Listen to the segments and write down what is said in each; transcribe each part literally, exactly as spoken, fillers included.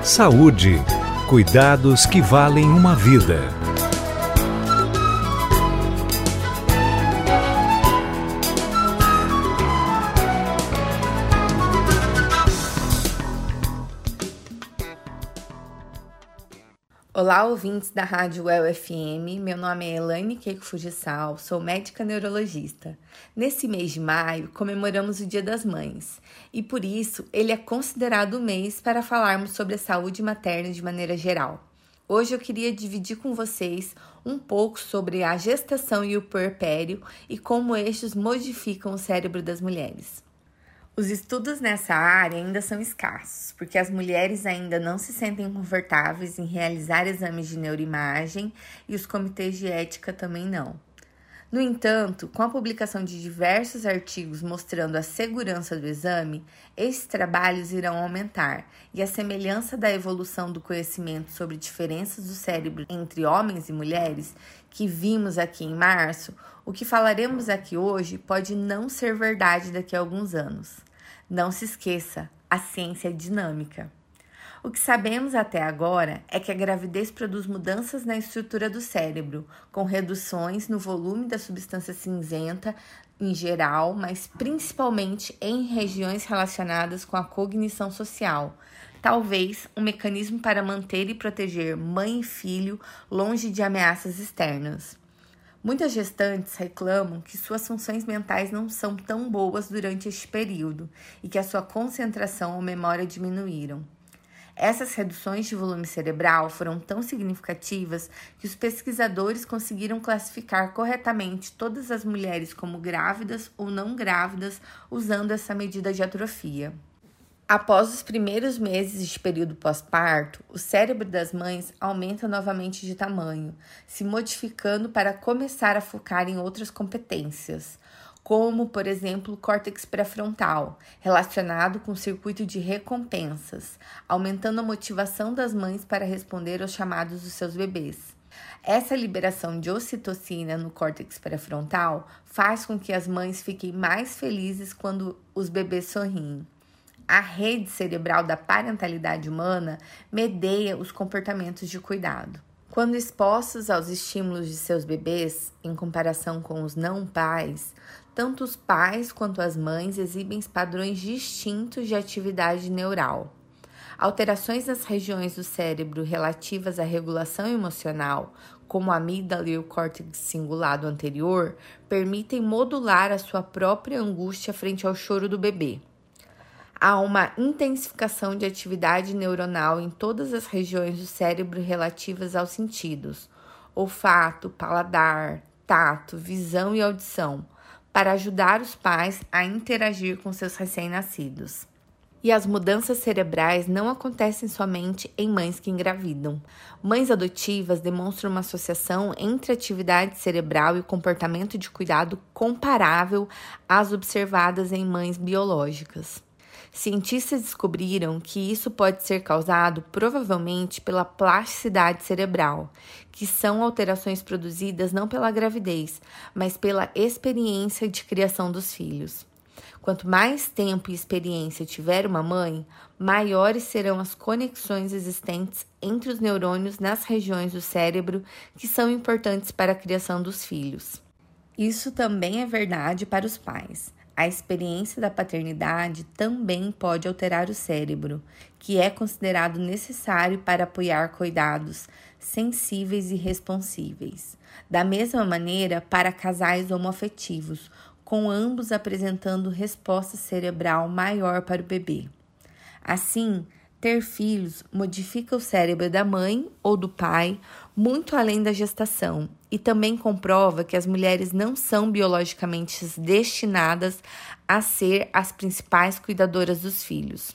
Saúde. Cuidados que valem uma vida. Olá, ouvintes da Rádio U E L F M, meu nome é Elaine Keiko Fujisal, sou médica neurologista. Nesse mês de maio, comemoramos o Dia das Mães e, por isso, ele é considerado o mês para falarmos sobre a saúde materna de maneira geral. Hoje eu queria dividir com vocês um pouco sobre a gestação e o puerpério e como estes modificam o cérebro das mulheres. Os estudos nessa área ainda são escassos, porque as mulheres ainda não se sentem confortáveis em realizar exames de neuroimagem e os comitês de ética também não. No entanto, com a publicação de diversos artigos mostrando a segurança do exame, esses trabalhos irão aumentar e a semelhança da evolução do conhecimento sobre diferenças do cérebro entre homens e mulheres, que vimos aqui em março, o que falaremos aqui hoje pode não ser verdade daqui a alguns anos. Não se esqueça, a ciência é dinâmica. O que sabemos até agora é que a gravidez produz mudanças na estrutura do cérebro, com reduções no volume da substância cinzenta em geral, mas principalmente em regiões relacionadas com a cognição social. Talvez um mecanismo para manter e proteger mãe e filho longe de ameaças externas. Muitas gestantes reclamam que suas funções mentais não são tão boas durante este período e que a sua concentração ou memória diminuíram. Essas reduções de volume cerebral foram tão significativas que os pesquisadores conseguiram classificar corretamente todas as mulheres como grávidas ou não grávidas usando essa medida de atrofia. Após os primeiros meses de período pós-parto, o cérebro das mães aumenta novamente de tamanho, se modificando para começar a focar em outras competências, como, por exemplo, o córtex pré-frontal, relacionado com o circuito de recompensas, aumentando a motivação das mães para responder aos chamados dos seus bebês. Essa liberação de ocitocina no córtex pré-frontal faz com que as mães fiquem mais felizes quando os bebês sorriem. A rede cerebral da parentalidade humana medeia os comportamentos de cuidado. Quando expostos aos estímulos de seus bebês, em comparação com os não pais, tanto os pais quanto as mães exibem padrões distintos de atividade neural. Alterações nas regiões do cérebro relativas à regulação emocional, como a amígdala e o córtex cingulado anterior, permitem modular a sua própria angústia frente ao choro do bebê. Há uma intensificação de atividade neuronal em todas as regiões do cérebro relativas aos sentidos, olfato, paladar, tato, visão e audição, para ajudar os pais a interagir com seus recém-nascidos. E as mudanças cerebrais não acontecem somente em mães que engravidam. Mães adotivas demonstram uma associação entre atividade cerebral e comportamento de cuidado comparável às observadas em mães biológicas. Cientistas descobriram que isso pode ser causado provavelmente pela plasticidade cerebral, que são alterações produzidas não pela gravidez, mas pela experiência de criação dos filhos. Quanto mais tempo e experiência tiver uma mãe, maiores serão as conexões existentes entre os neurônios nas regiões do cérebro que são importantes para a criação dos filhos. Isso também é verdade para os pais. A experiência da paternidade também pode alterar o cérebro, que é considerado necessário para apoiar cuidados sensíveis e responsíveis. Da mesma maneira, para casais homoafetivos, com ambos apresentando resposta cerebral maior para o bebê. Assim, ter filhos modifica o cérebro da mãe ou do pai muito além da gestação e também comprova que as mulheres não são biologicamente destinadas a ser as principais cuidadoras dos filhos.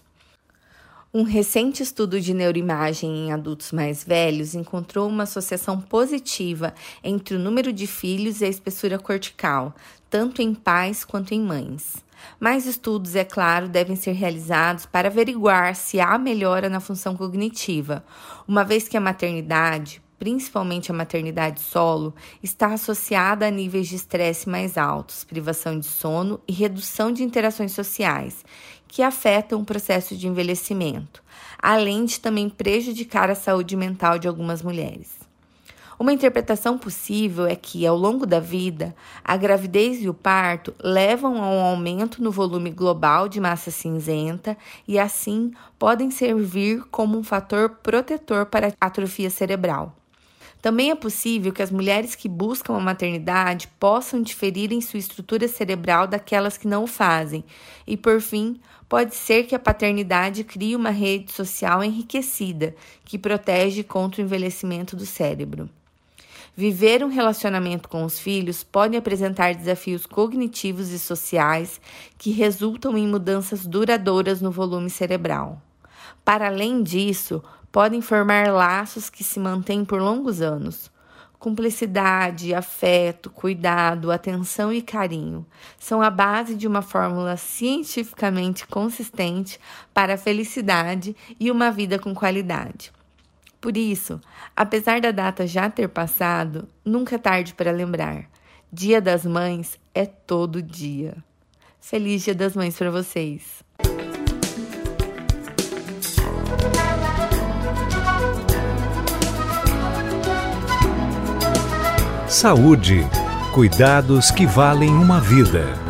Um recente estudo de neuroimagem em adultos mais velhos encontrou uma associação positiva entre o número de filhos e a espessura cortical, tanto em pais quanto em mães. Mais estudos, é claro, devem ser realizados para averiguar se há melhora na função cognitiva, uma vez que a maternidade principalmente a maternidade solo, está associada a níveis de estresse mais altos, privação de sono e redução de interações sociais, que afetam o processo de envelhecimento, além de também prejudicar a saúde mental de algumas mulheres. Uma interpretação possível é que, ao longo da vida, a gravidez e o parto levam a um aumento no volume global de massa cinzenta e, assim, podem servir como um fator protetor para a atrofia cerebral. Também é possível que as mulheres que buscam a maternidade possam diferir em sua estrutura cerebral daquelas que não o fazem. E, por fim, pode ser que a paternidade crie uma rede social enriquecida que protege contra o envelhecimento do cérebro. Viver um relacionamento com os filhos pode apresentar desafios cognitivos e sociais que resultam em mudanças duradouras no volume cerebral. Para além disso, podem formar laços que se mantêm por longos anos. Cumplicidade, afeto, cuidado, atenção e carinho são a base de uma fórmula cientificamente consistente para a felicidade e uma vida com qualidade. Por isso, apesar da data já ter passado, nunca é tarde para lembrar. Dia das Mães é todo dia. Feliz Dia das Mães para vocês! Saúde. Cuidados que valem uma vida.